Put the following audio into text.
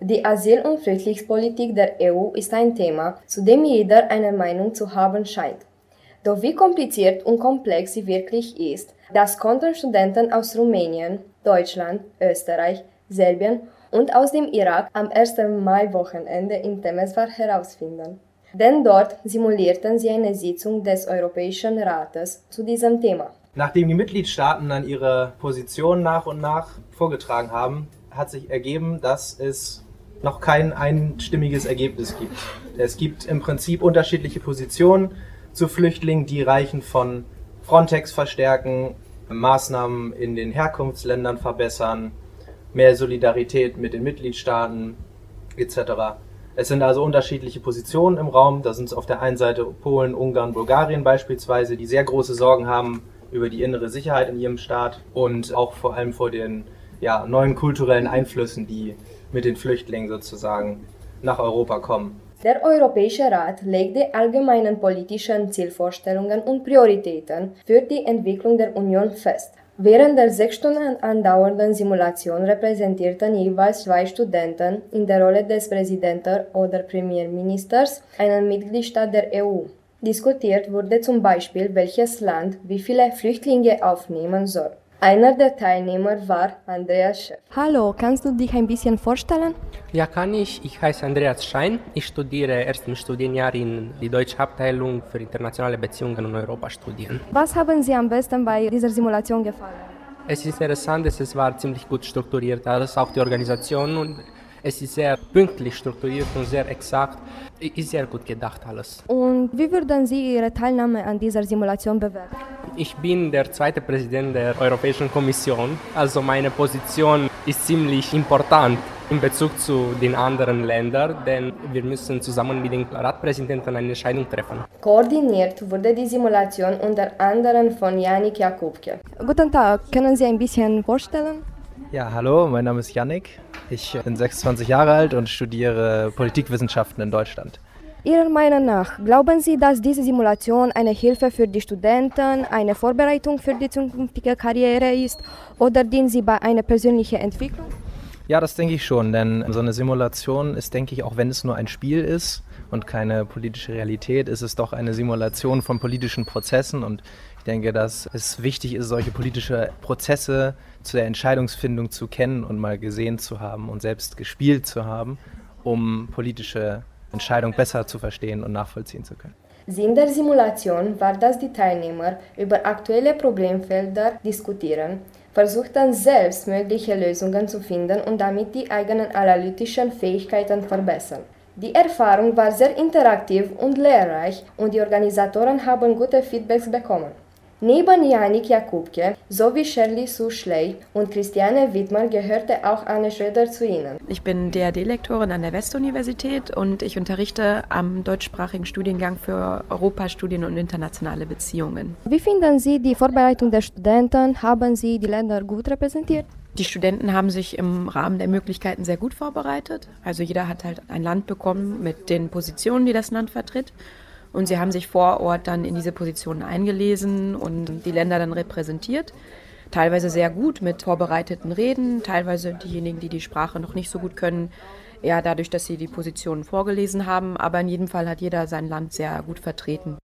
Die Asyl- und Flüchtlingspolitik der EU ist ein Thema, zu dem jeder eine Meinung zu haben scheint. Doch wie kompliziert und komplex sie wirklich ist, das konnten Studenten aus Rumänien, Deutschland, Österreich, Serbien und aus dem Irak am 1. Mai-Wochenende in Temeswar herausfinden. Denn dort simulierten sie eine Sitzung des Europäischen Rates zu diesem Thema. Nachdem die Mitgliedstaaten dann ihre Position nach und nach vorgetragen haben, hat sich ergeben, dass es noch kein einstimmiges Ergebnis gibt. Es gibt im Prinzip unterschiedliche Positionen zu Flüchtlingen, die reichen von Frontex verstärken, Maßnahmen in den Herkunftsländern verbessern, mehr Solidarität mit den Mitgliedstaaten etc. Es sind also unterschiedliche Positionen im Raum. Da sind es auf der einen Seite Polen, Ungarn, Bulgarien beispielsweise, die sehr große Sorgen haben über die innere Sicherheit in ihrem Staat und auch vor allem vor den neuen kulturellen Einflüssen, die mit den Flüchtlingen sozusagen nach Europa kommen. Der Europäische Rat legt die allgemeinen politischen Zielvorstellungen und Prioritäten für die Entwicklung der Union fest. Während der 6 Stunden andauernden Simulation repräsentierten jeweils 2 Studenten in der Rolle des Präsidenten oder Premierministers einen Mitgliedstaat der EU. Diskutiert wurde zum Beispiel, welches Land wie viele Flüchtlinge aufnehmen soll. Einer der Teilnehmer war Andreas Schäff. Hallo, kannst du dich ein bisschen vorstellen? Ja, kann ich. Ich heiße Andreas Schein. Ich studiere erst im Studienjahr in die deutsche Abteilung für internationale Beziehungen und Europastudien. Was haben Sie am besten bei dieser Simulation gefallen? Es ist interessant, es war ziemlich gut strukturiert, alles, auch die Organisation, und es ist sehr pünktlich strukturiert und sehr exakt. Ist sehr gut gedacht alles. Und wie würden Sie Ihre Teilnahme an dieser Simulation bewerten? Ich bin der zweite Präsident der Europäischen Kommission, also meine Position ist ziemlich important in Bezug zu den anderen Ländern, denn wir müssen zusammen mit den Ratspräsidenten eine Entscheidung treffen. Koordiniert wurde die Simulation unter anderem von Yannick Jakubke. Guten Tag, können Sie ein bisschen vorstellen? Ja, hallo, mein Name ist Yannick. Ich bin 26 Jahre alt und studiere Politikwissenschaften in Deutschland. Ihrer Meinung nach, glauben Sie, dass diese Simulation eine Hilfe für die Studenten, eine Vorbereitung für die zukünftige Karriere ist oder dient sie bei einer persönlichen Entwicklung? Ja, das denke ich schon, denn so eine Simulation ist, denke ich, auch wenn es nur ein Spiel ist und keine politische Realität, ist es doch eine Simulation von politischen Prozessen, und ich denke, dass es wichtig ist, solche politische Prozesse zur Entscheidungsfindung zu kennen und mal gesehen zu haben und selbst gespielt zu haben, um politische Entscheidungen besser zu verstehen und nachvollziehen zu können. Sinn der Simulation war, dass die Teilnehmer über aktuelle Problemfelder diskutieren, versuchten selbst mögliche Lösungen zu finden und damit die eigenen analytischen Fähigkeiten verbessern. Die Erfahrung war sehr interaktiv und lehrreich und die Organisatoren haben gute Feedbacks bekommen. Neben Yannick Jakubke sowie Shirley Sue Schley und Christiane Wittmer gehörte auch Anne Schröder zu ihnen. Ich bin DAD-Lektorin an der West-Universität und ich unterrichte am deutschsprachigen Studiengang für Europastudien und internationale Beziehungen. Wie finden Sie die Vorbereitung der Studenten? Haben Sie die Länder gut repräsentiert? Die Studenten haben sich im Rahmen der Möglichkeiten sehr gut vorbereitet. Also jeder hat halt ein Land bekommen mit den Positionen, die das Land vertritt. Und sie haben sich vor Ort dann in diese Positionen eingelesen und die Länder dann repräsentiert. Teilweise sehr gut mit vorbereiteten Reden, teilweise diejenigen, die die Sprache noch nicht so gut können, eher dadurch, dass sie die Positionen vorgelesen haben. Aber in jedem Fall hat jeder sein Land sehr gut vertreten.